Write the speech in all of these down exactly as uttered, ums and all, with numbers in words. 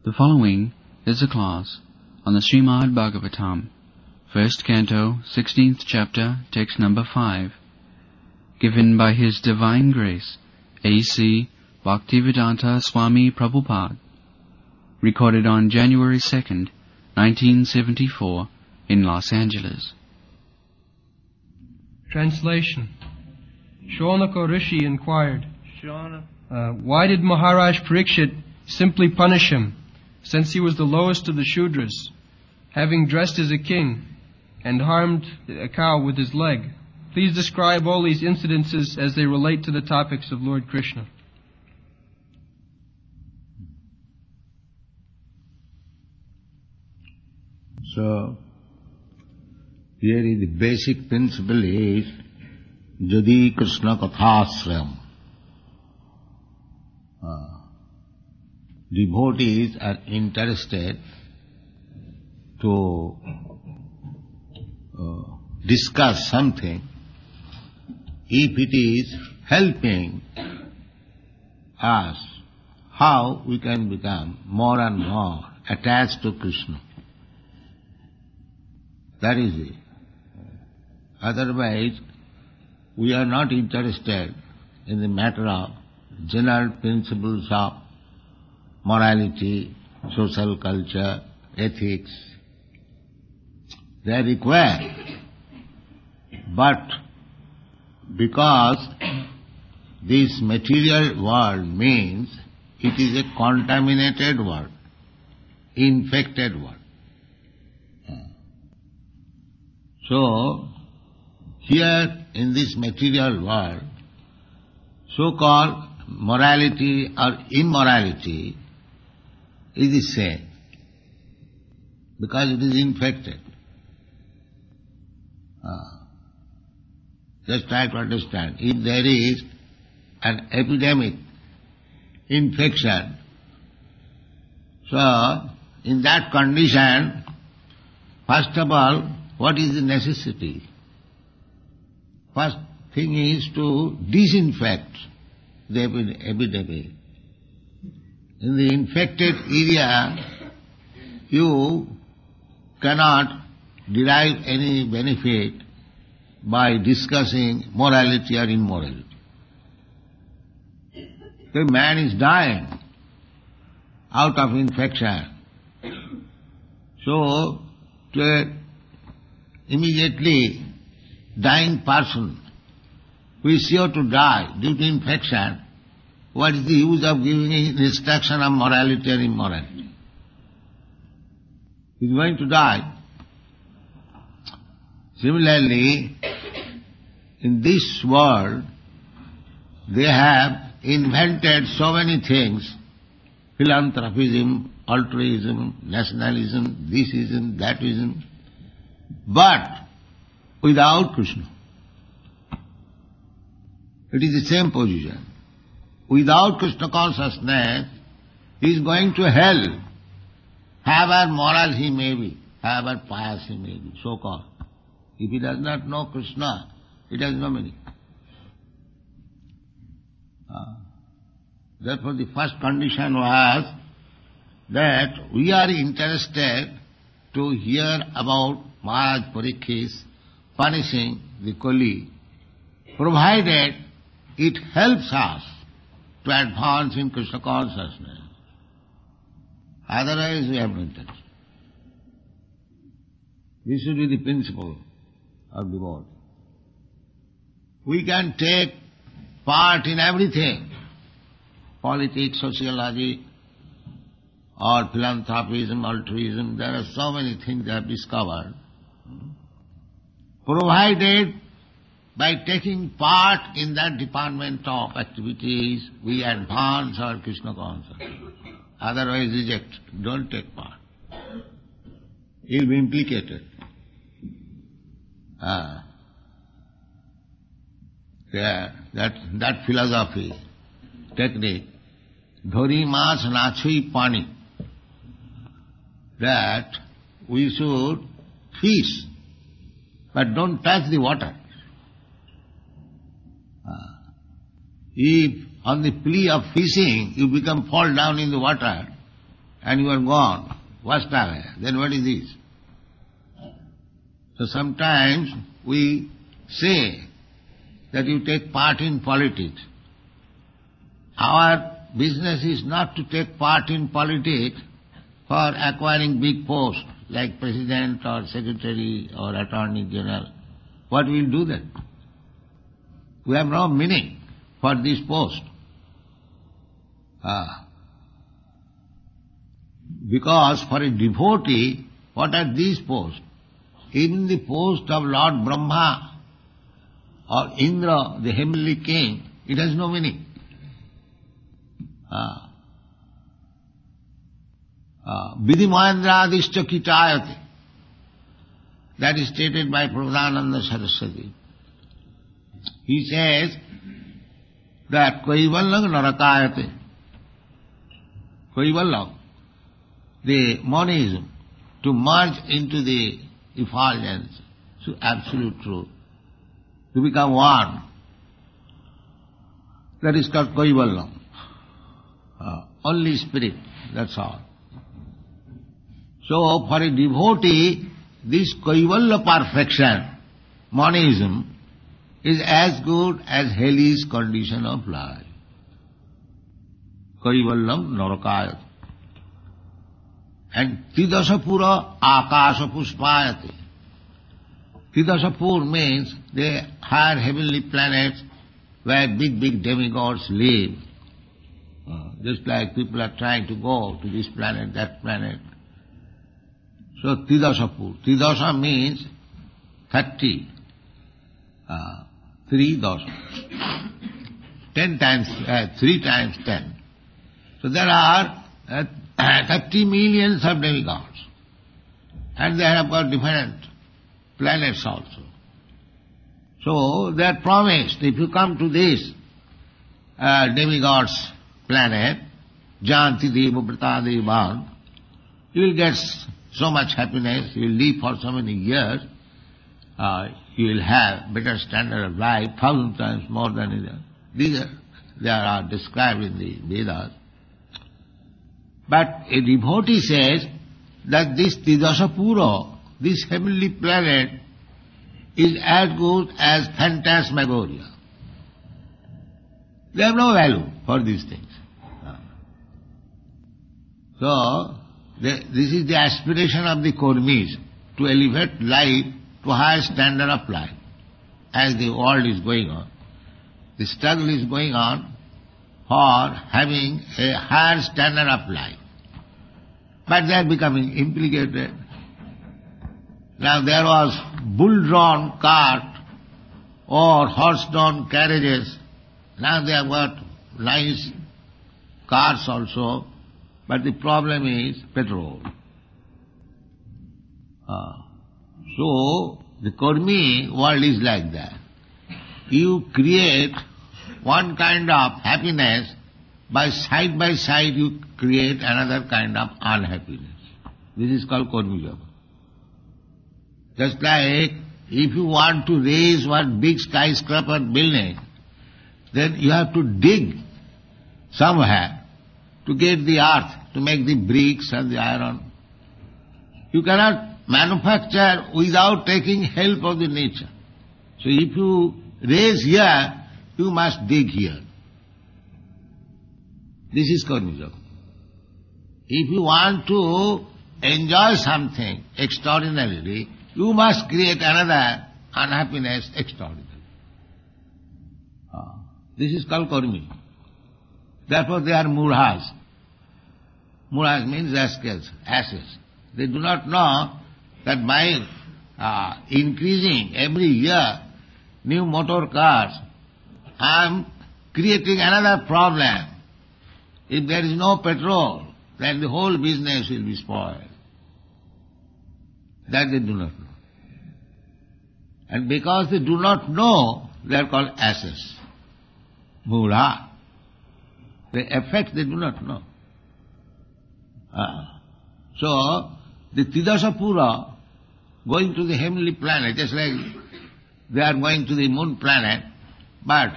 The following is a class on the Srimad Bhagavatam, first canto, sixteenth chapter, text number five, given by His Divine Grace, A C Bhaktivedanta Swami Prabhupada, recorded on January second, nineteen seventy-four, in Los Angeles. Translation. Shaunaka Rishi inquired, uh, why did Maharaj Parikshit simply punish him, since he was the lowest of the Shudras, having dressed as a king and harmed a cow with his leg? Please describe all these incidences as they relate to the topics of Lord Krishna. So, here is the basic principle is Jadi Krishna Kathasrayam. Uh, devotees are interested to uh, discuss something if it is helping us how we can become more and more attached to Krishna. That is it. Otherwise, we are not interested in the matter of general principles of morality, social culture, ethics. They are required. But because this material world means it is a contaminated world, infected world. So, here in this material world, so-called morality or immorality is the same, because it is infected. Uh, just try to understand. If there is an epidemic infection, so in that condition, first of all, what is the necessity? First thing is to disinfect the epidemic. In the infected area, you cannot derive any benefit by discussing morality or immorality. The man is dying out of infection. So, to a immediately dying person who is sure to die due to infection, what is the use of giving instruction of morality or immorality? He is going to die. Similarly, in this world, they have invented so many things: philanthropism, altruism, nationalism, thisism, thatism, but without Krishna. It is the same position. Without Krishna consciousness, he is going to hell, however moral he may be, however pious he may be, so-called. If he does not know Krishna, it has no meaning. Uh, therefore the first condition was that we are interested to hear about Maharaj Parikshit punishing the Kali, provided it helps us to advance in Krishna consciousness. Otherwise we have no interest. This should be the principle of devotee. We can take part in everything, politics, sociology, or philanthropism, altruism. There are so many things they have discovered. Provided by taking part in that department of activities, we advance our Krishna consciousness. Otherwise reject, don't take part. You'll be implicated. Ah. Yeah, that, that philosophy, technique, dhori mas nachui pani, that we should fish, but don't touch the water. Ah. If on the plea of fishing you become fall down in the water and you are gone. Vastagaya. Then what is this? So sometimes we say that you take part in politics. Our business is not to take part in politics for acquiring big posts like president or secretary or attorney general. What will do then? We have no meaning for this post. Ah. Because for a devotee, what are these posts? Even the post of Lord Brahma or Indra, the heavenly king, it has no meaning. Ah. Ah. Vidhi Mahendradischya kitayate. That is stated by Prabhupada Saraswati. He says that Kaivallam narakayate. Kaivallam, the monism, to merge into the effulgence, to absolute truth, to become one. That is called Kaivallam. Uh, only spirit, that's all. So, for a devotee, this Kaivalya perfection, monism, is as good as Heli's condition of life. Kaivallam narakayat. And Tidasapura akasha puspayate. Tidasapur means the higher heavenly planets where big, big demigods live. Uh, just like people are trying to go to this planet, that planet. So Tidasapur. Tidasa means thirty. Uh, three dasa. Ten times, uh, three times ten. So there are uh, thirty millions of demigods. And they have got different planets also. So they are promised, if you come to this uh, demigods planet, Janti Deva Vrata Devan, you will get so much happiness, you will live for so many years, uh, you will have better standard of life, thousand times more than either. These are, they are described in the Vedas. But a devotee says that this Tidasapura, this heavenly planet, is as good as phantasmagoria. They have no value for these things. So, they, this is the aspiration of the Kurmis, to elevate life to a higher standard of life. As the world is going on, the struggle is going on for having a higher standard of life. But they are becoming implicated. Now there was bull-drawn cart or horse-drawn carriages. Now they have got nice cars also, but the problem is petrol. Uh, so the Kurmi world is like that. You create one kind of happiness, by side by side you create another kind of unhappiness. This is called Kurmi. Just like if you want to raise one big skyscraper building, then you have to dig somewhere to get the earth, to make the bricks and the iron. You cannot manufacture without taking help of the nature. So if you raise here, you must dig here. This is Karma. If you want to enjoy something extraordinarily, you must create another unhappiness extraordinary. Ah. This is called Karmi. Therefore they are murhas. Murhas means rascals, asses. They do not know that by uh, increasing every year new motor cars, I am creating another problem. If there is no petrol, then the whole business will be spoiled. That they do not know. And because they do not know, they are called asses. Mura. The effect they do not know. Ah. So, the Tidasapura, going to the heavenly planet, just like they are going to the moon planet, but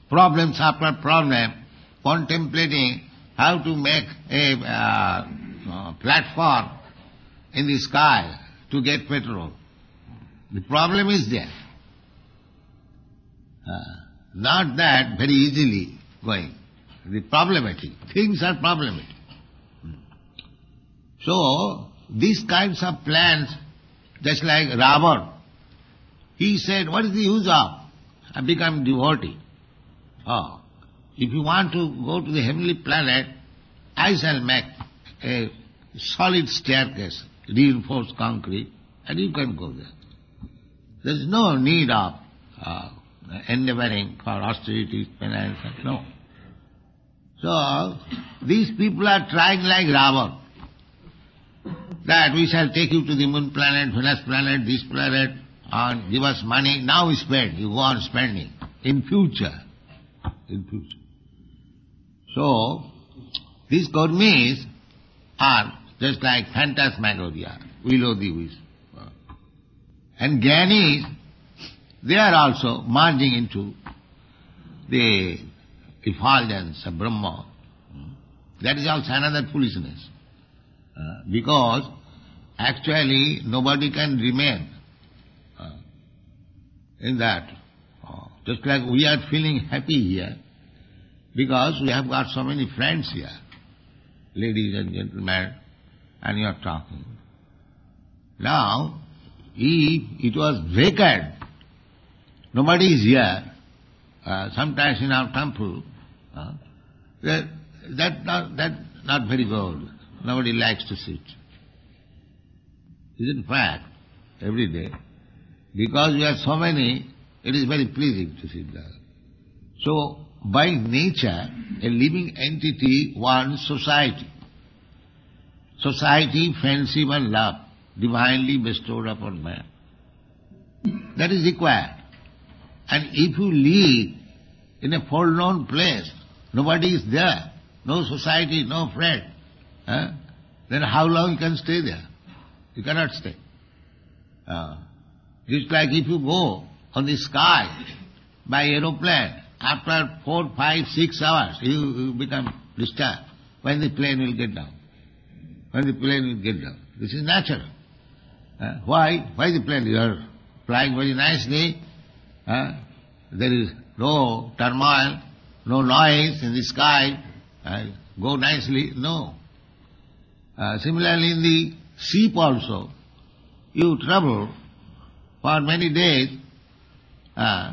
problems after problem, contemplating how to make a uh, uh, platform in the sky to get petrol. The problem is there. Uh, not that very easily going. The problematic. Things are problematic. So, these kinds of plans, just like Ravan, he said, what is the use of? I become devotee. Oh, if you want to go to the heavenly planet, I shall make a solid staircase, reinforced concrete, and you can go there. There is no need of uh, endeavoring for austerities, penance, no. So, these people are trying like Ravan, that we shall take you to the moon planet, Venus planet, this planet, and give us money. Now we spend, you go on spending. In future. In future. So, these Karmis are just like phantasmagoria, will-o'-the-wisp. And Jnanis, they are also merging into the effulgence of Brahma. That is also another foolishness. Uh, because actually nobody can remain uh, in that. Uh, just like we are feeling happy here, because we have got so many friends here, ladies and gentlemen, and you are talking. Now, if it was vacant, nobody is here, uh, sometimes in our temple, uh, that, that, not, that not very good. Nobody likes to sit. Is it fact? Every day. Because we are so many, it is very pleasing to sit there. So, by nature, a living entity wants society. Society, friendship and love, divinely bestowed upon man. That is required. And if you live in a forlorn place, nobody is there, no society, no friend, Huh? then how long you can stay there? You cannot stay. Uh, just like if you go on the sky by aeroplane, after four, five, six hours, you, you become disturbed. When the plane will get down? When the plane will get down? This is natural. Uh, why? Why the plane? You are flying very nicely. Uh, there is no turmoil, no noise in the sky. Uh, go nicely. No. Uh, similarly in the ship also, you travel for many days, uh,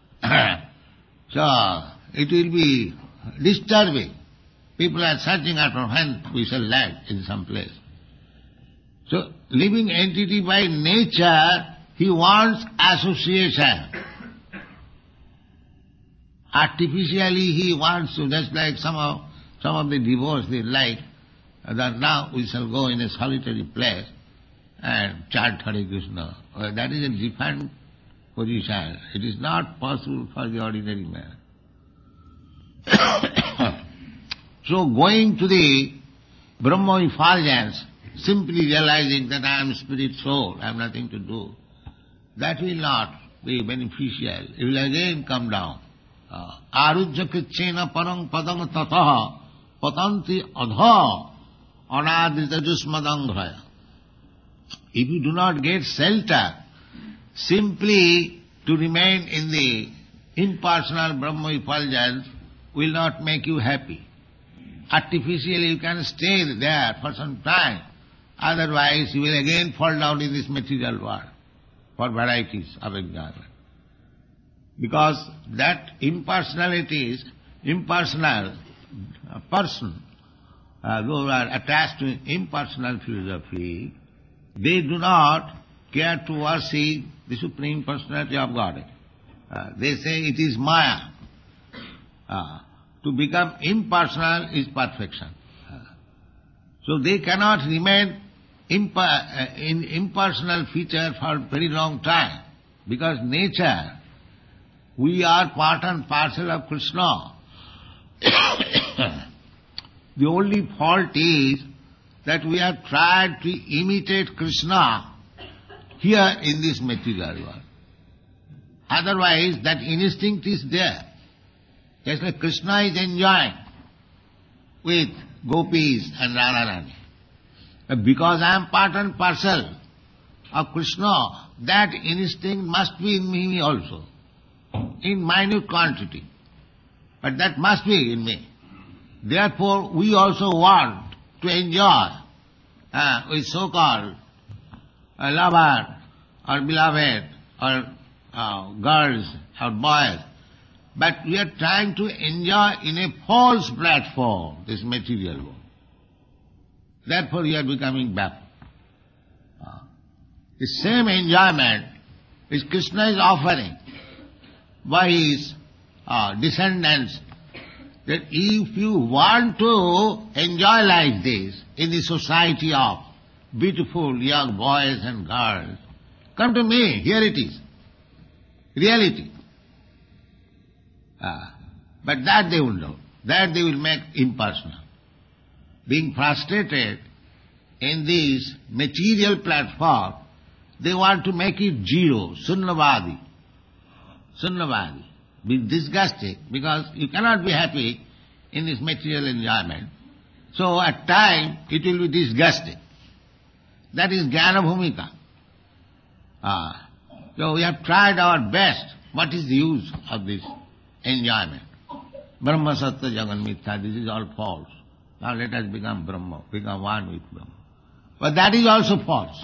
so it will be disturbing. People are searching after when we shall land in some place. So, living entity by nature, he wants association. Artificially he wants to, just like some of, some of the devotees, they like, that now we shall go in a solitary place and chant Hare Krishna. Well, that is a different position. It is not possible for the ordinary man. So going to the Brahma effulgence, simply realizing that I am spirit soul, I have nothing to do, that will not be beneficial. It will again come down. Arujya krichena parang padam tataha patanti adha anadrita jusmadangraya. If you do not get shelter, simply to remain in the impersonal Brahma effulgence will not make you happy. Artificially you can stay there for some time, otherwise you will again fall down in this material world for varieties of enjoyment. Because that impersonality is impersonal person, uh, those who are attached to impersonal philosophy, they do not care to worship the Supreme Personality of Godhead. Uh, they say it is Maya. Uh, to become impersonal is perfection. Uh, so they cannot remain imp- uh, in impersonal feature for a very long time, because nature, we are part and parcel of Krishna. The only fault is that we have tried to imitate Krishna here in this material world. Otherwise, that instinct is there. Just like Krishna is enjoying with gopis and Radharani. But because I am part and parcel of Krishna, that instinct must be in me also, in minute quantity. But that must be in me. Therefore, we also want to enjoy uh, with so-called uh, lover or beloved or uh, girls or boys. But we are trying to enjoy in a false platform, this material one. Therefore, we are becoming baffled. Uh, the same enjoyment which Krishna is offering by his uh, descendants, that if you want to enjoy like this in the society of beautiful young boys and girls, come to me, here it is, reality. Uh, but that they will know, that they will make impersonal. Being frustrated in this material platform, they want to make it zero, sunnavadi. Sunnavadi. Be disgusted, because you cannot be happy in this material enjoyment. So at times it will be disgusting. That is Jnana Bhumika. Ah. So we have tried our best. What is the use of this enjoyment? Brahma Sattva Jagan Mithya, this is all false. Now let us become Brahma, become one with Brahma. But that is also false.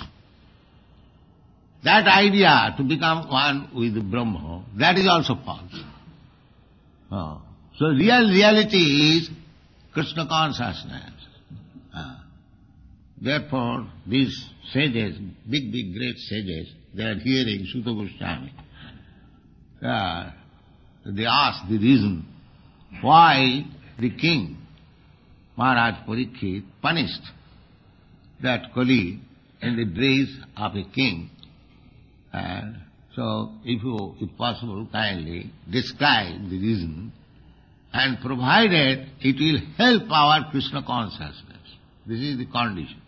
That idea to become one with Brahma, that is also false. Oh. So real reality is Krishna consciousness. Ah. Therefore, these sages, big, big, great sages, they are hearing Suta Goswami. Uh, they ask the reason why the king, Maharaj Parikshit, punished that Kali in the dress of a king. And so, if you, if possible, kindly describe the reason, and provided it will help our Krishna consciousness. This is the condition.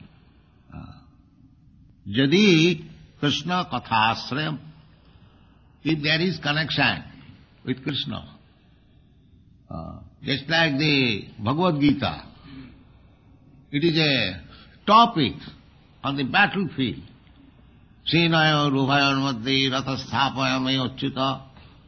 Jadi Krishna kathasrayam, if there is connection with Krishna, uh, just like the Bhagavad Gita, it is a topic on the battlefield. Senaya rubhayan madhye rathasthapayam ayochyuta.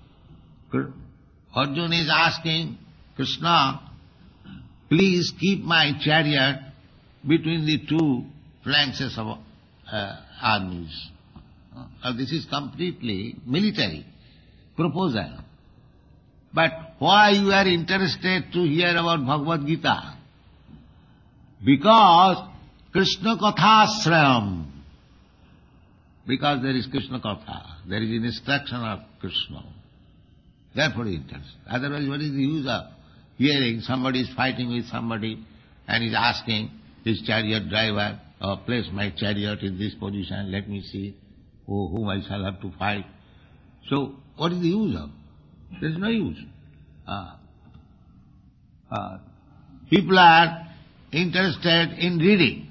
Arjuna is asking Krishna, please keep my chariot between the two flanks of uh, armies. Uh, this is completely military proposal. But why you are interested to hear about Bhagavad Gita? Because Krishna Kathasrayam. Because there is Krishna Katha, there is an instruction of Krishna. Therefore it is. Otherwise, what is the use of hearing somebody is fighting with somebody and is asking his chariot driver, oh, place my chariot in this position, let me see oh, whom I shall have to fight. So, what is the use of? There is no use. Ah. Ah. People are interested in reading,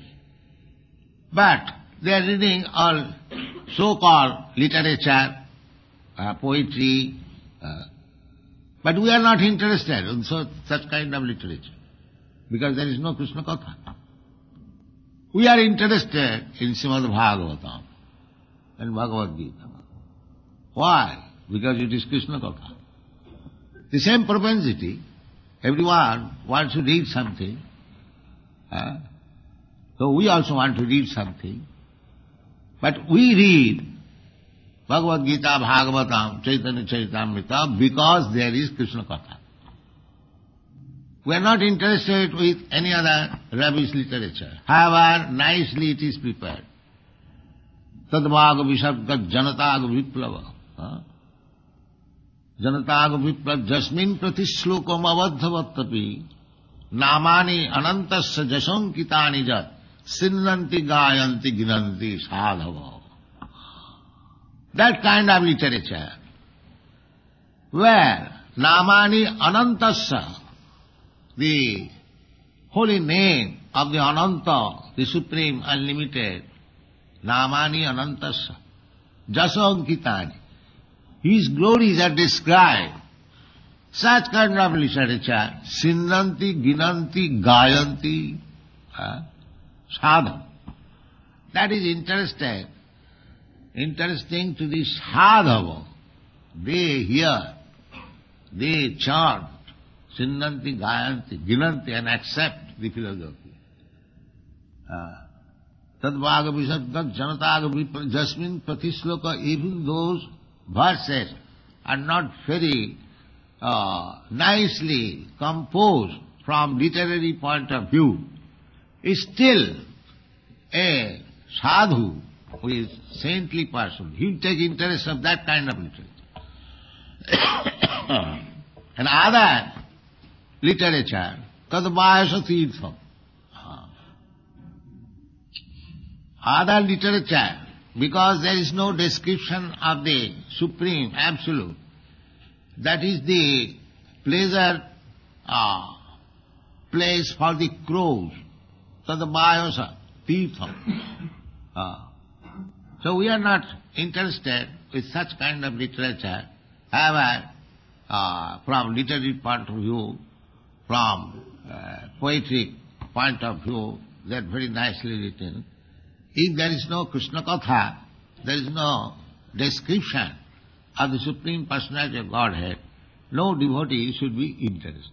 but they are reading all so-called literature, uh, poetry, uh, but we are not interested in so, such kind of literature, because there is no Krishna Katha. We are interested in Srimad Bhagavatam and Bhagavad Gita. Why? Because it is Krishna Katha. The same propensity, everyone wants to read something, uh, so we also want to read something. But we read Bhagavad Gita, Bhagavatam, Chaitanya Charitamrita because there is Krishna Katha. We are not interested with any other rubbish literature. However, nicely it is prepared. Tadvaga vishabgat janataga viplava. Janataga viplava jasmin prati shlokam avadhavatapi namani anantasya jasankitani jat sinnanti gayanti ginanti sadhava. That kind of literature, where namani anantasya, the holy name of the Ananta, the Supreme Unlimited, namani anantasya, jasankitani, his glories are described Such kind of literature, Sinnanti, Ginanti, Gayanti, uh, sadhu. That is interesting. Interesting to the sadhava. They hear, they chant, Sinnanti, Gayanti, Ginanti, and accept the philosophy. Tadvaga Visargat Janataga Jasmin Pratisloka, even those verses are not very uh, nicely composed from literary point of view, is still a sadhu who is saintly person. He will take interest of that kind of literature. And other literature, Tadvayasa Tirtham. Other literature, because there is no description of the Supreme Absolute, that is the pleasure uh, place for the crows, Tadvayasa Tirtham. Uh, so we are not interested with such kind of literature. However, uh, from literary point of view, from uh, poetic point of view, they are very nicely written. If there is no Krishna Katha, there is no description of the Supreme Personality of Godhead, no devotee should be interested.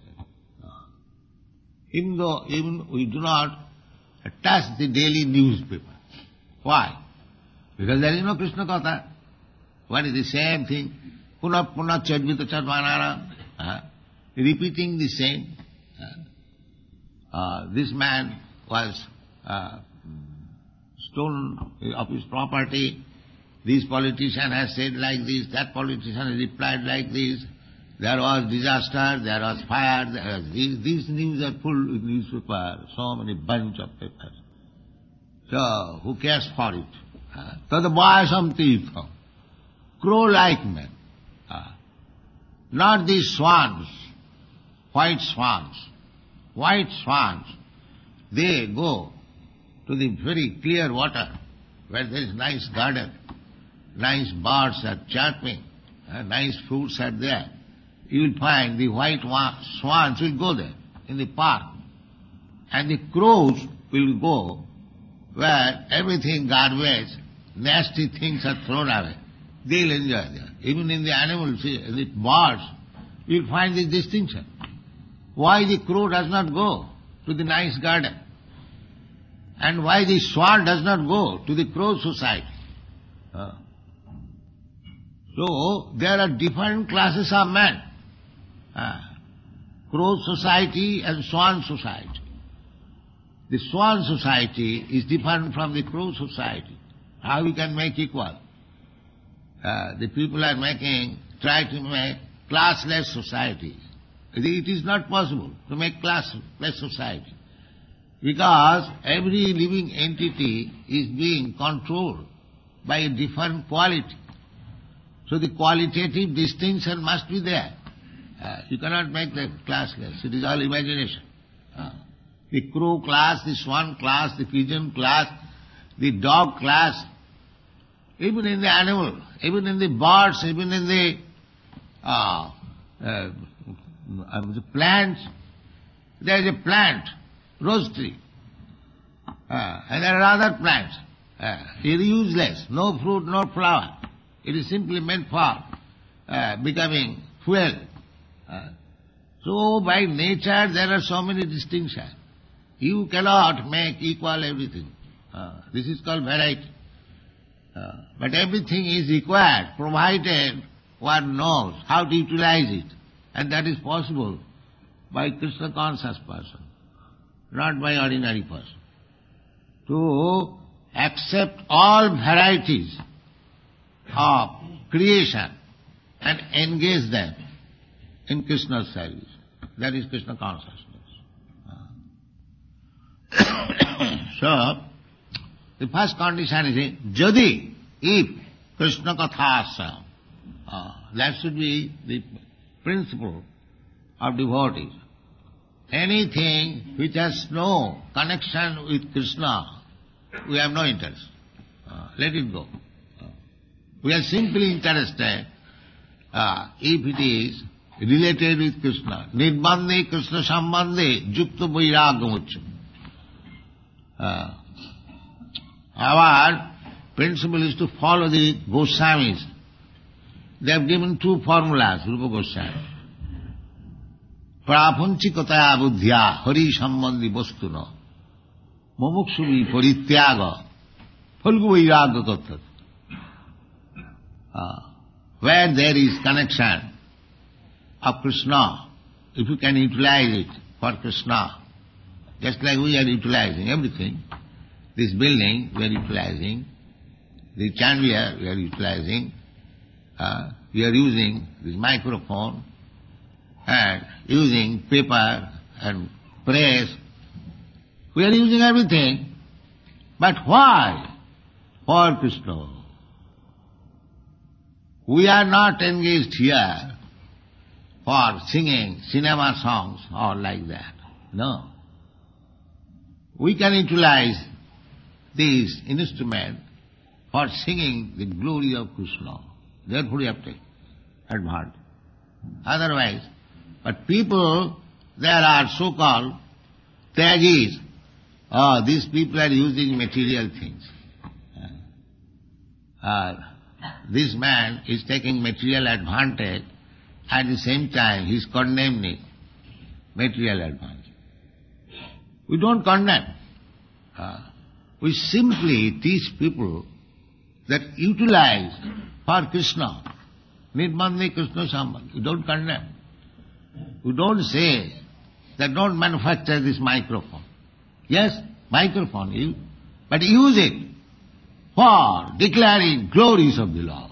Even though even we do not touch the daily newspaper. Why? Because there is no Krishna Katha. What is the same thing? Puna puna chadvita chadvanara. Uh, repeating the same. Uh, uh, this man was uh, stolen of his property. This politician has said like this, that politician has replied like this. There was disaster, there was fire, there was this. These news are full with newspaper, so many bunch of papers. So, who cares for it? Tadvayasam tirtham. Crow-like men. Uh, not these swans, white swans. White swans, they go to the very clear water where there is nice garden, nice birds are chirping, uh, nice fruits are there. You will find the white swans will go there in the park, and the crows will go where everything garbage, nasty things are thrown away. They will enjoy there. Even in the animals, in the birds, you will find this distinction. Why the crow does not go to the nice garden? And why the swan does not go to the crow society? Uh. So, there are different classes of men. Uh, crow society and swan society. The swan society is different from the crow society. How we can make equal? Uh, the people are making, try to make classless society. It is not possible to make classless society, because every living entity is being controlled by a different quality. So the qualitative distinction must be there. Uh, you cannot make them classless. It is all imagination. Uh, the crow class, the swan class, the pigeon class, the dog class, even in the animal, even in the birds, even in the, uh, uh, the plants, there is a plant, rose tree, uh, and there are other plants. Uh, it is useless, no fruit, no flower. It is simply meant for uh, becoming fuel. Uh, so by nature there are so many distinctions. You cannot make equal everything. Uh, this is called variety. Uh, but everything is required, provided one knows how to utilize it. And that is possible by Krishna conscious person, not by ordinary person. To accept all varieties of creation and engage them in Krishna's service. That is Krishna consciousness. So, the first condition is, jadi, if Krishna kathasa, uh, that should be the principle of devotees. Anything which has no connection with Krishna, we have no interest. Uh, let it go. Uh, we are simply interested uh, if it is related with Krishna. Nirbandhe Krishna sambandhe yukta vairagyamuccha. Uh, our principle is to follow the Goswamis. They have given two formulas, Rupa Goswami. Prapanchikataya buddhya hari sambandhi vastuna mumuksuvi parityaga phalgu vairagya tattat. Uh, where there is connection of Krishna, if you can utilize it for Krishna, just like we are utilizing everything, this building we are utilizing, the chandelier we are utilizing, uh, we are using this microphone and using paper and press, we are using everything, but why? For Krishna. We are not engaged here for singing cinema songs or like that. No. We can utilize this instrument for singing the glory of Krishna. Therefore we have to take advantage. Otherwise, but people, there are so-called Tyagis. Oh, these people are using material things. Uh, this man is taking material advantage, at the same time he is condemning material advantage. We don't condemn. Uh, we simply teach people that utilize for Krishna. Nirbandhe Krishna sambandhi. We don't condemn. We don't say that don't manufacture this microphone. Yes, microphone, you, but use it for declaring glories of the Lord.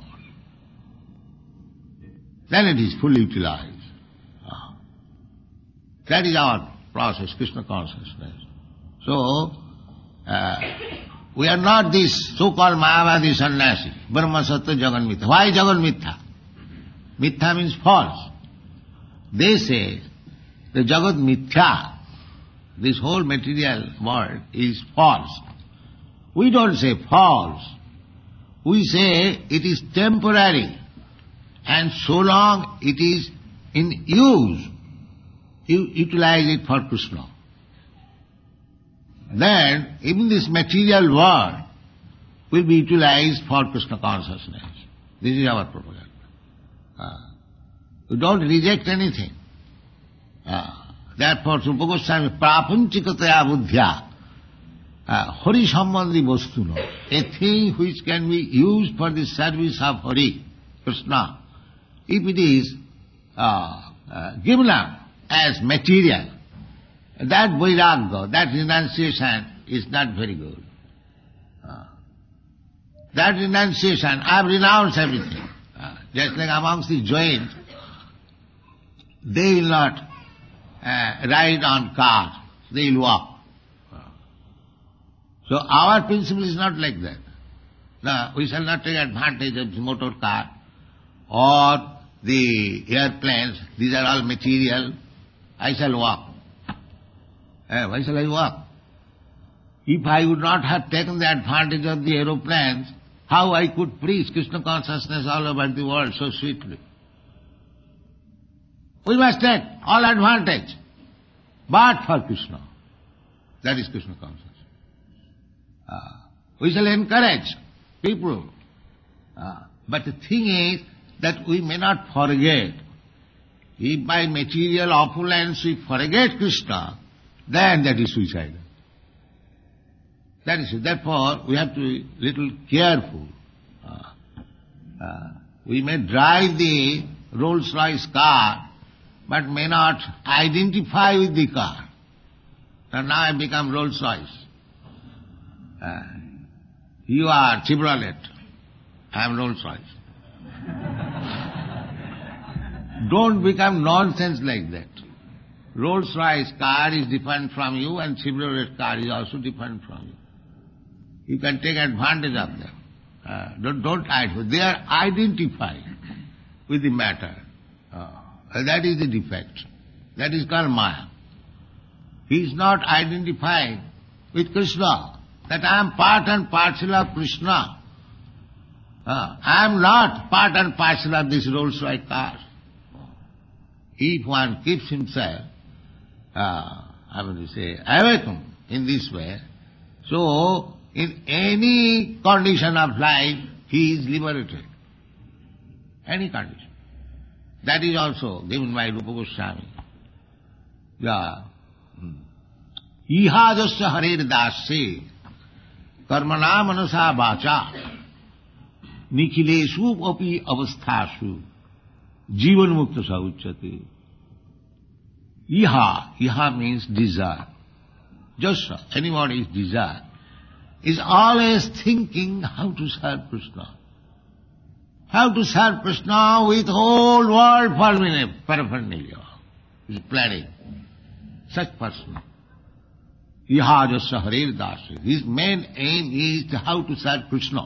Then it is fully utilized. Ah. That is our process, Krishna consciousness. So, uh, we are not this so-called Mayavadi sannyasi, Brahma Sattva Jagan Mithya. Why Jagan Mithya? Mithya means false. They say the Jagat Mithya, this whole material world is false. We don't say false. We say it is temporary, and so long it is in use, you utilize it for Krishna. Then even this material world will be utilized for Krishna consciousness. This is our propaganda. Uh, we don't reject anything. Uh, therefore, Rupa Goswami, prapanchikataya buddhya, Uh, Hari sambandhi vastuna, a thing which can be used for the service of Hari, Krishna, if it is uh, uh, given up as material, that vairagya, that renunciation is not very good. Uh, that renunciation, I have renounced everything. Uh, just like amongst the Jains, they will not uh, ride on cars, they will walk. So our principle is not like that. No, we shall not take advantage of the motor car or the airplanes. These are all material. I shall walk. Eh, why shall I walk? If I would not have taken the advantage of the aeroplanes, how I could preach Krishna consciousness all over the world so sweetly? We must take all advantage, but for Krishna. That is Krishna consciousness. Uh, we shall encourage people. Uh, but the thing is that we may not forget. If by material opulence we forget Krishna, then that is suicidal. That is it. Therefore, we have to be little careful. Uh, uh, we may drive the Rolls-Royce car, but may not identify with the car. So now I become Rolls-Royce. Uh, you are Chevrolet, I am Rolls-Royce. Don't become nonsense like that. Rolls-Royce car is different from you and Chevrolet car is also different from you. You can take advantage of them. Uh, don't, don't identify. They are identified with the matter. Uh, that is the defect. That is called Maya. He is not identified with Krishna. That I am part and parcel of Krishna. Uh, I am not part and parcel of this Rolls-Royce car. if one keeps himself, uh, I mean to say, awakened in this way, so in any condition of life, he is liberated. Any condition. That is also given by Rupa Goswami. Yeah. Ihajasya harer dasya karmana manasa vacha nikhileshu api avasthashu jivan mukta sa uchyate. Iha, iha means desire. Jasya, anybody's desire, is always thinking how to serve Krishna. How to serve Krishna with whole world paraphernalia. Is planning. Such person. Ihajasya harer dasya. His main aim is to how to serve Krishna.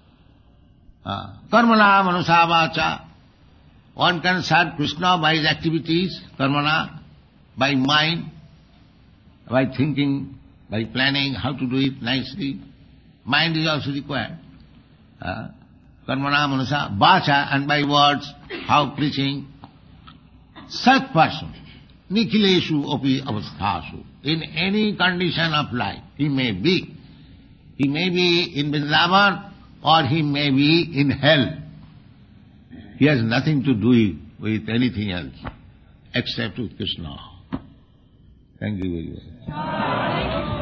Karmana manasa vacha. One can serve Krishna by his activities, karmana, by mind, by thinking, by planning how to do it nicely. Mind is also required. Uh, Karmana manasa vacha, and by words, how preaching. Such person, nikhileshu api avasthashu, in any condition of life, he may be. He may be in Vrindavan or he may be in hell. He has nothing to do with anything else except with Krishna. Thank you very much.